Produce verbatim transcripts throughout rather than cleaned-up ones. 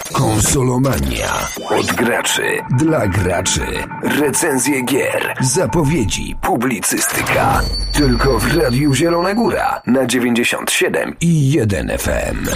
Konsolomania. Od graczy dla graczy. Recenzje gier, zapowiedzi, publicystyka. Tylko w Radiu Zielona Góra na dziewięćdziesiąt siedem i jeden F M.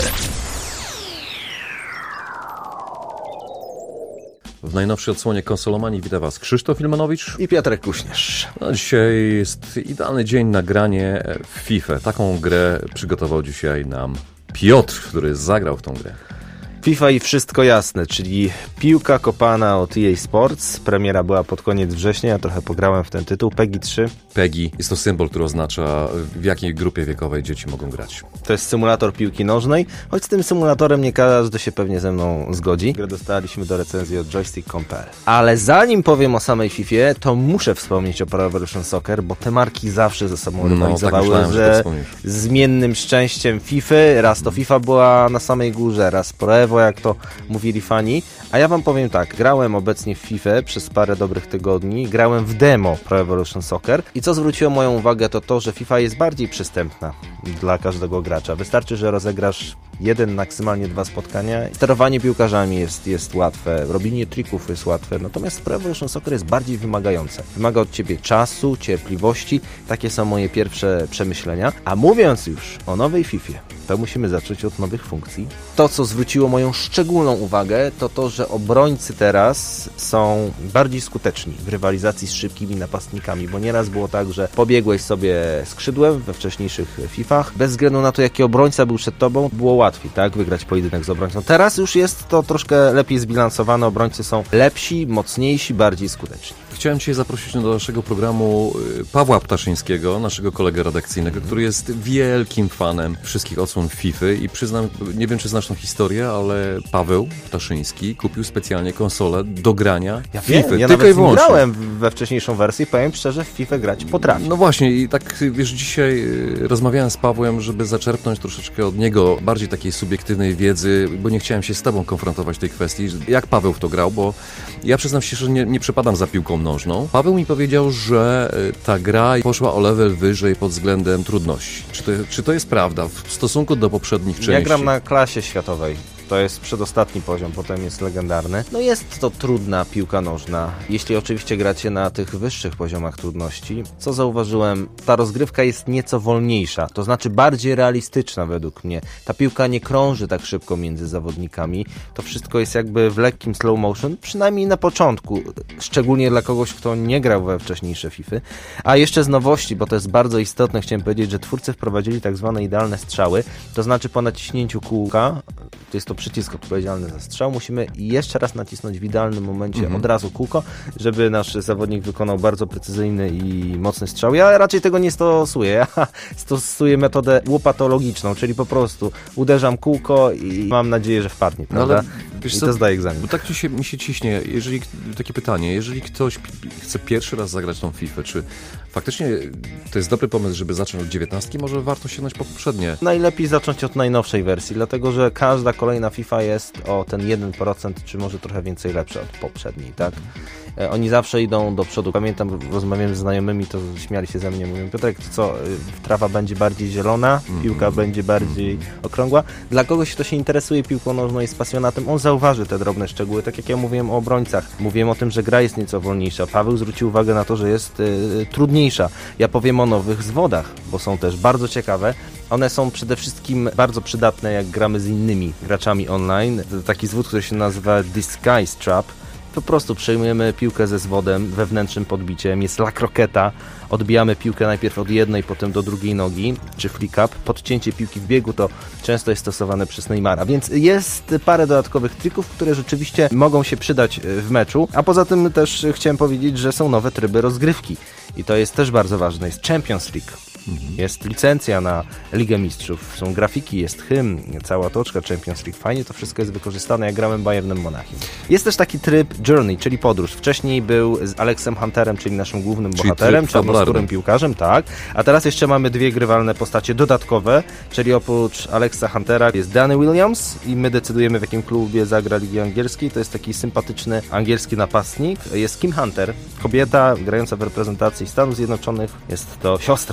W najnowszej odsłonie Konsolomanii wita Was Krzysztof Ilmanowicz i Piotrek Kuśnierz. No, dzisiaj jest idealny dzień na granie w FIFA. Taką grę przygotował dzisiaj nam Piotr, który zagrał w tą grę. FIFA i wszystko jasne, czyli piłka kopana od E A Sports. Premiera była pod koniec września, ja trochę pograłem w ten tytuł. PEGI trzy. PEGI jest to symbol, który oznacza, w jakiej grupie wiekowej dzieci mogą grać. To jest symulator piłki nożnej, choć z tym symulatorem nie każdy się pewnie ze mną zgodzi. Grę dostaliśmy do recenzji od joystick kropka com kropka p l. Ale zanim powiem o samej Fifie, to muszę wspomnieć o Pro Evolution Soccer, bo te marki zawsze ze sobą rywalizowały, no, tak że zmiennym szczęściem Fify. Raz to FIFA była na samej górze, raz Pro Evo, jak to mówili fani. A ja wam powiem tak, grałem obecnie w FIFA przez parę dobrych tygodni, grałem w demo Pro Evolution Soccer i co zwróciło moją uwagę, to to, że FIFA jest bardziej przystępna dla każdego gracza. Wystarczy, że rozegrasz jeden, maksymalnie dwa spotkania. Sterowanie piłkarzami jest, jest łatwe, robienie trików jest łatwe, natomiast Pro Evolution Soccer jest bardziej wymagające. Wymaga od ciebie czasu, cierpliwości. Takie są moje pierwsze przemyślenia. A mówiąc już o nowej Fifie, to musimy zacząć od nowych funkcji. To, co zwróciło moją szczególną uwagę, to to, że obrońcy teraz są bardziej skuteczni w rywalizacji z szybkimi napastnikami, bo nieraz było tak, że pobiegłeś sobie skrzydłem we wcześniejszych Fifach, bez względu na to, jaki obrońca był przed tobą, było łatwiej, tak, wygrać pojedynek z obrońcą. Teraz już jest to troszkę lepiej zbilansowane, obrońcy są lepsi, mocniejsi, bardziej skuteczni. Chciałem Cię zaprosić do naszego programu Pawła Ptaszyńskiego, naszego kolegę redakcyjnego, który jest wielkim fanem wszystkich odsłon FIFA i przyznam, nie wiem czy znasz tą historię, ale Paweł Ptaszyński kupił specjalnie konsolę do grania ja FIFA. Wiem, ja tylko nawet i wyłącznie. grałem we wcześniejszą wersję, powiem szczerze, w FIFA grać potrafię. No właśnie i tak wiesz, dzisiaj rozmawiałem z Pawłem, żeby zaczerpnąć troszeczkę od niego bardziej takiej subiektywnej wiedzy, bo nie chciałem się z Tobą konfrontować w tej kwestii, jak Paweł w to grał, bo ja przyznam się, że nie, nie przepadam za piłką nożną. Paweł mi powiedział, że ta gra poszła o level wyżej pod względem trudności. Czy to, czy to jest prawda w stosunku do poprzednich części? Ja gram na klasie światowej. To jest przedostatni poziom, potem jest legendarny. No jest to trudna piłka nożna, jeśli oczywiście gracie na tych wyższych poziomach trudności. Co zauważyłem, ta rozgrywka jest nieco wolniejsza, to znaczy bardziej realistyczna według mnie. Ta piłka nie krąży tak szybko między zawodnikami. To wszystko jest jakby w lekkim slow motion, przynajmniej na początku, szczególnie dla kogoś, kto nie grał we wcześniejsze Fify. A jeszcze z nowości, bo to jest bardzo istotne, chciałem powiedzieć, że twórcy wprowadzili tak zwane idealne strzały, to znaczy po naciśnięciu kółka, to jest to przycisk odpowiedzialny za strzał, musimy jeszcze raz nacisnąć w idealnym momencie mm-hmm. od razu kółko, żeby nasz zawodnik wykonał bardzo precyzyjny i mocny strzał. Ja raczej tego nie stosuję. Ja stosuję metodę łopatologiczną, czyli po prostu uderzam kółko i mam nadzieję, że wpadnie, prawda? No, ale, wiesz, I to co, zdaje egzamin. Bo tak tu się, mi się ciśnie, jeżeli, takie pytanie, jeżeli ktoś chce pierwszy raz zagrać tą FIFA, czy faktycznie to jest dobry pomysł, żeby zacząć od dziewiętnastki, może warto sięgnąć po poprzednie? Najlepiej zacząć od najnowszej wersji, dlatego że każda kolejna FIFA jest o ten jeden procent, czy może trochę więcej lepsza od poprzedniej, tak? E, oni zawsze idą do przodu. Pamiętam, rozmawiałem z znajomymi, to śmiali się ze mnie, mówią: Piotrek, to co, trawa będzie bardziej zielona, piłka mm. będzie bardziej mm. okrągła? Dla kogoś, kto się interesuje piłką nożną, jest pasjonatem, on zauważy te drobne szczegóły, tak jak ja mówiłem o obrońcach. Mówiłem o tym, że gra jest nieco wolniejsza. Paweł zwrócił uwagę na to, że jest y, trudniejsza. Ja powiem o nowych zwodach, bo są też bardzo ciekawe. One są przede wszystkim bardzo przydatne, jak gramy z innymi graczami online. Taki zwód, który się nazywa Disguise Trap. Po prostu przejmujemy piłkę ze zwodem, wewnętrznym podbiciem, jest la croqueta, odbijamy piłkę najpierw od jednej, potem do drugiej nogi, czy flick up. Podcięcie piłki w biegu to często jest stosowane przez Neymara, więc jest parę dodatkowych trików, które rzeczywiście mogą się przydać w meczu, a poza tym też chciałem powiedzieć, że są nowe tryby rozgrywki i to jest też bardzo ważne, jest Champions League. Jest licencja na Ligę Mistrzów, są grafiki, jest hymn, cała otoczka Champions League. Fajnie to wszystko jest wykorzystane, jak grałem Bayernem Monachium. Jest też taki tryb Journey, czyli podróż. Wcześniej był z Alexem Hunterem, czyli naszym głównym czyli bohaterem, czarnoskórym piłkarzem, tak. A teraz jeszcze mamy dwie grywalne postacie dodatkowe, czyli oprócz Alexa Huntera jest Danny Williams i my decydujemy, w jakim klubie zagra Ligi Angielskiej. To jest taki sympatyczny angielski napastnik. Jest Kim Hunter, kobieta grająca w reprezentacji Stanów Zjednoczonych. Jest to siostra Alexa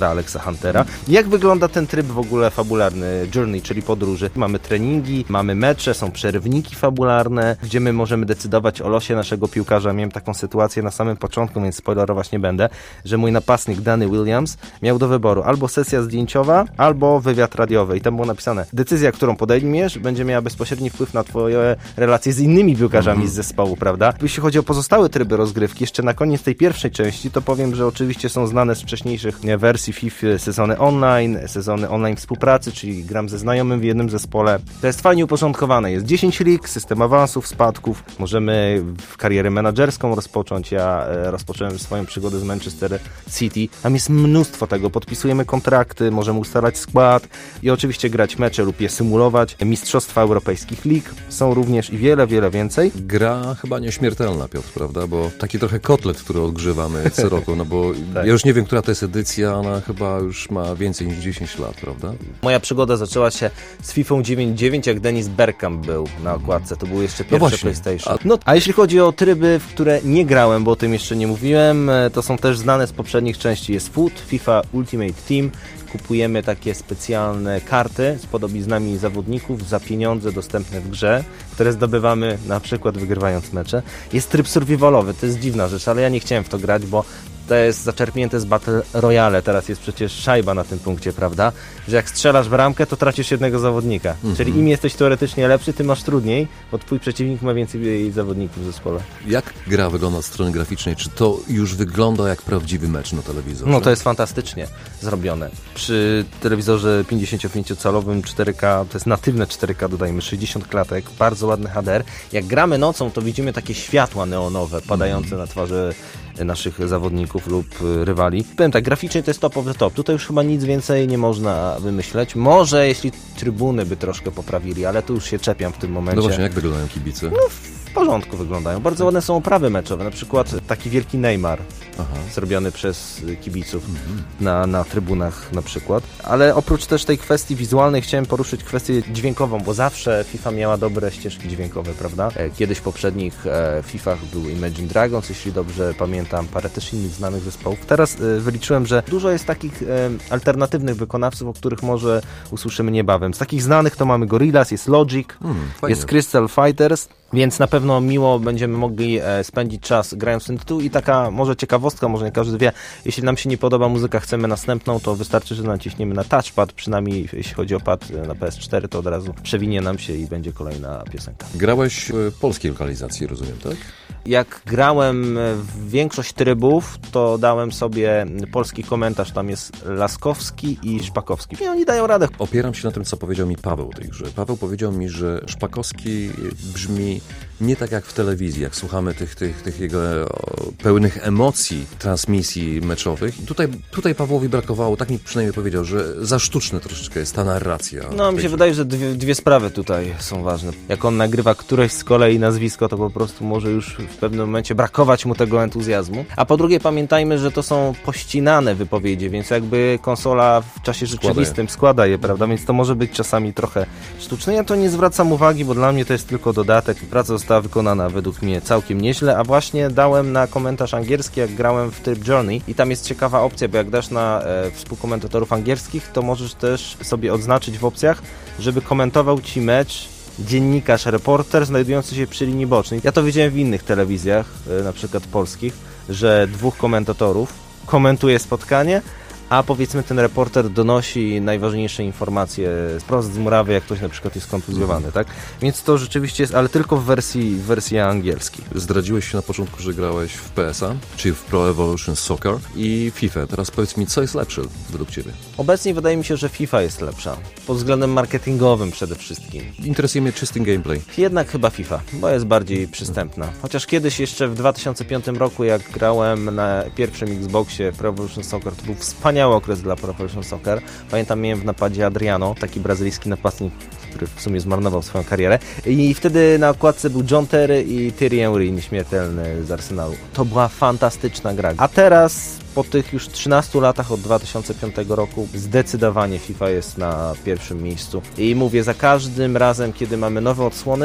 Huntera. Jak wygląda ten tryb w ogóle fabularny Journey, czyli podróży? Mamy treningi, mamy mecze, są przerywniki fabularne, gdzie my możemy decydować o losie naszego piłkarza. Miałem taką sytuację na samym początku, więc spoilerować nie będę, że mój napastnik Danny Williams miał do wyboru albo sesja zdjęciowa, albo wywiad radiowy i tam było napisane, decyzja, którą podejmiesz, będzie miała bezpośredni wpływ na twoje relacje z innymi piłkarzami mm. z zespołu, prawda? Jeśli chodzi o pozostałe tryby rozgrywki, jeszcze na koniec tej pierwszej części, to powiem, że oczywiście są znane z wcześniejszych wersji FIFA sezony online, sezony online współpracy, czyli gram ze znajomym w jednym zespole. To jest fajnie uporządkowane. Jest dziesięć lig, system awansów, spadków. Możemy karierę menadżerską rozpocząć. Ja e, rozpocząłem swoją przygodę z Manchester City. Tam jest mnóstwo tego. Podpisujemy kontrakty, możemy ustalać skład i oczywiście grać mecze lub je symulować. Mistrzostwa europejskich lig są również i wiele, wiele więcej. Gra chyba nieśmiertelna, Piotr, prawda? Bo taki trochę kotlet, który odgrzewamy co roku, no bo tak. Ja już nie wiem, która to jest edycja, ona chyba już ma więcej niż dziesięć lat, prawda? Moja przygoda zaczęła się z FIFA dziewięćdziesiąt dziewięć, jak Dennis Bergkamp był na okładce. To był jeszcze pierwszy no PlayStation. A... No, a jeśli chodzi o tryby, w które nie grałem, bo o tym jeszcze nie mówiłem, to są też znane z poprzednich części. Jest Foot, FIFA Ultimate Team. Kupujemy takie specjalne karty z podobiznami zawodników za pieniądze dostępne w grze, które zdobywamy na przykład wygrywając mecze. Jest tryb survivalowy, to jest dziwna rzecz, ale ja nie chciałem w to grać, bo to jest zaczerpnięte z Battle Royale. Teraz jest przecież szajba na tym punkcie, prawda? Że jak strzelasz bramkę, to tracisz jednego zawodnika. Mm-hmm. Czyli im jesteś teoretycznie lepszy, tym masz trudniej, bo twój przeciwnik ma więcej zawodników w zespole. Jak gra wygląda od strony graficznej? Czy to już wygląda jak prawdziwy mecz na telewizorze? No to jest fantastycznie zrobione. Przy telewizorze pięćdziesięciopięciocalowym cztery K, to jest natywne cztery K, dodajmy sześćdziesiąt klatek, bardzo ładny H D R. Jak gramy nocą, to widzimy takie światła neonowe padające mm. na twarze naszych zawodników lub rywali. Powiem tak, graficznie to jest top of the top. Tutaj już chyba nic więcej nie można wymyśleć. Może jeśli trybuny by troszkę poprawili, ale tu już się czepiam w tym momencie. No właśnie, jak wyglądają kibice? No, w porządku wyglądają. Bardzo ładne są oprawy meczowe. Na przykład taki wielki Neymar, Aha. zrobiony przez kibiców mhm. na, na trybunach na przykład. Ale oprócz też tej kwestii wizualnej chciałem poruszyć kwestię dźwiękową, bo zawsze FIFA miała dobre ścieżki dźwiękowe, prawda? Kiedyś w poprzednich e, FIFach był Imagine Dragons, jeśli dobrze pamiętam, parę też innych znanych zespołów. Teraz e, wyliczyłem, że dużo jest takich e, alternatywnych wykonawców, o których może usłyszymy niebawem. Z takich znanych to mamy Gorillaz, jest Logic, hmm, jest Crystal Fighters, więc na pewno miło będziemy mogli e, spędzić czas grając w ten tytuł i taka może ciekawostka, może nie każdy wie, jeśli nam się nie podoba muzyka, chcemy następną, to wystarczy, że naciśniemy na touchpad, przynajmniej jeśli chodzi o pad na P S cztery, to od razu przewinie nam się i będzie kolejna piosenka. Grałeś w polskiej lokalizacji, rozumiem, tak? Jak grałem w większość trybów, to dałem sobie polski komentarz, tam jest Laskowski i Szpakowski. I oni dają radę. Opieram się na tym, co powiedział mi Paweł tej grze. Paweł powiedział mi, że Szpakowski brzmi nie tak jak w telewizji, jak słuchamy tych, tych, tych jego pełnych emocji transmisji meczowych. I tutaj, tutaj Pawłowi brakowało, tak mi przynajmniej powiedział, że za sztuczne troszeczkę jest ta narracja. No, mi się wydaje, że dwie, dwie sprawy tutaj są ważne. Jak on nagrywa któreś z kolei nazwisko, to po prostu może już w pewnym momencie brakować mu tego entuzjazmu. A po drugie pamiętajmy, że to są pościnane wypowiedzi, więc jakby konsola w czasie rzeczywistym składa je, prawda? Więc to może być czasami trochę sztuczne. Ja to nie zwracam uwagi, bo dla mnie to jest tylko dodatek. Praca została wykonana według mnie całkiem nieźle, a właśnie dałem na komentarz angielski, jak grałem w tryb Journey i tam jest ciekawa opcja, bo jak dasz na e, współkomentatorów angielskich, to możesz też sobie odznaczyć w opcjach, żeby komentował ci mecz dziennikarz, reporter znajdujący się przy linii bocznej. Ja to widziałem w innych telewizjach, na przykład polskich, że dwóch komentatorów komentuje spotkanie, a powiedzmy ten reporter donosi najważniejsze informacje wprost z murawy, jak ktoś na przykład jest kontuzjowany, tak? Więc to rzeczywiście jest, ale tylko w wersji, w wersji angielskiej. Zdradziłeś się na początku, że grałeś w P S a, czyli w Pro Evolution Soccer i FIFA. Teraz powiedz mi, co jest lepsze według Ciebie? Obecnie wydaje mi się, że FIFA jest lepsza. Pod względem marketingowym przede wszystkim. Interesuje mnie czysty gameplay. Jednak chyba FIFA, bo jest bardziej przystępna. Chociaż kiedyś jeszcze w dwa tysiące piątym roku, jak grałem na pierwszym Xboxie Pro Evolution Soccer, to był wspaniały okres dla Pro Evolution Soccer. Pamiętam, miałem w napadzie Adriano, taki brazylijski napastnik, który w sumie zmarnował swoją karierę. I wtedy na okładce był John Terry i Thierry Henry, nieśmiertelny z Arsenalu. To była fantastyczna gra. A teraz, po tych już trzynastu latach od dwa tysiące piątego roku, zdecydowanie FIFA jest na pierwszym miejscu. I mówię, za każdym razem, kiedy mamy nowe odsłony,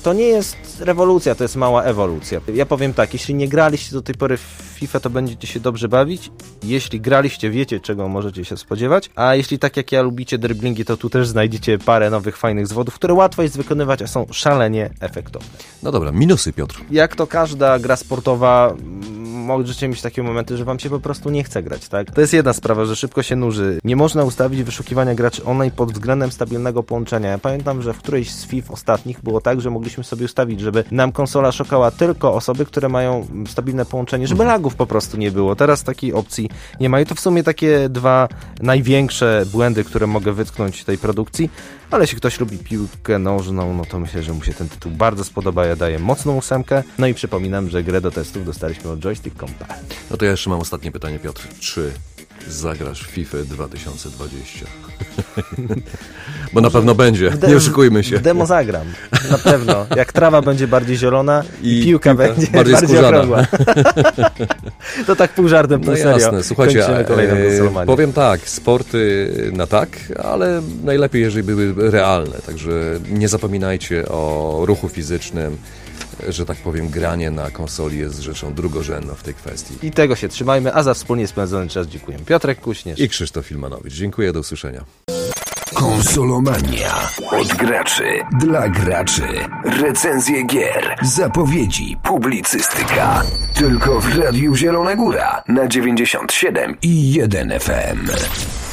To nie jest rewolucja, to jest mała ewolucja. Ja powiem tak, jeśli nie graliście do tej pory w FIFA, to będziecie się dobrze bawić. Jeśli graliście, wiecie, czego możecie się spodziewać. A jeśli tak jak ja lubicie driblingi, to tu też znajdziecie parę nowych, fajnych zwodów, które łatwo jest wykonywać, a są szalenie efektowne. No dobra, minusy, Piotr. Jak to każda gra sportowa, możecie mieć takie momenty, że wam się po prostu nie chce grać, tak? To jest jedna sprawa, że szybko się nuży. Nie można ustawić wyszukiwania graczy online pod względem stabilnego połączenia. Ja pamiętam, że w którejś z FIFA ostatnich było tak, że mogliśmy sobie ustawić, żeby nam konsola szukała tylko osoby, które mają stabilne połączenie, żeby lagów po prostu nie było. Teraz takiej opcji nie ma i to w sumie takie dwa największe błędy, które mogę wytknąć tej produkcji, ale jeśli ktoś lubi piłkę nożną, no to myślę, że mu się ten tytuł bardzo spodoba. Ja daję mocną ósemkę. No i przypominam, że grę do testów dostaliśmy od joystick kropka com. No to ja jeszcze mam ostatnie pytanie, Piotr. Czy zagrasz w FIFA dwa tysiące dwadzieścia? Bo na pewno będzie, de- nie oszukujmy się. W demo zagram, na pewno. Jak trawa będzie bardziej zielona i, I piłka, piłka będzie bardziej, bardziej okrągła. To tak pół żartem, pół No serio. jasne, słuchajcie, e, powiem tak, sporty na tak, ale najlepiej, jeżeli były realne, także nie zapominajcie o ruchu fizycznym, że tak powiem, granie na konsoli jest rzeczą drugorzędną w tej kwestii. I tego się trzymajmy, a za wspólnie spędzony czas dziękuję. Piotrek Kuśnierz I Krzysztof Filmanowicz. Dziękuję, do usłyszenia. Konsolomania. Od graczy. Dla graczy. Recenzje gier. Zapowiedzi. Publicystyka. Tylko w Radiu Zielona Góra na dziewięćdziesiąt siedem i jeden F M.